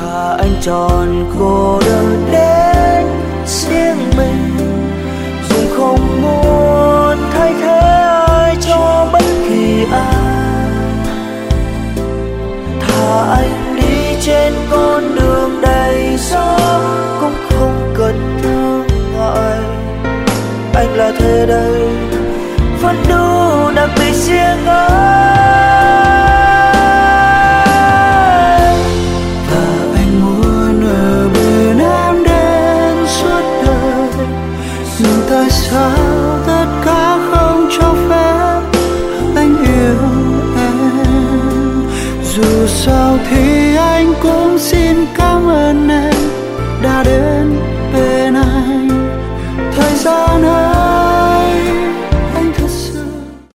thà anh chọn cô đơn đến riêng mình, dù không muốn thay thế ai cho bất kỳ ai. Thà anh đi trên con đường đầy gió cũng không cần thương ngại, anh là thế đây vẫn đủ đặc biệt riêng anh. Và anh muốn ở bên em đến suốt đời, dù tại sao tất cả không cho phép anh yêu em. Dù sao thì anh cũng xin cảm ơn em đã đến bên anh. Thời gian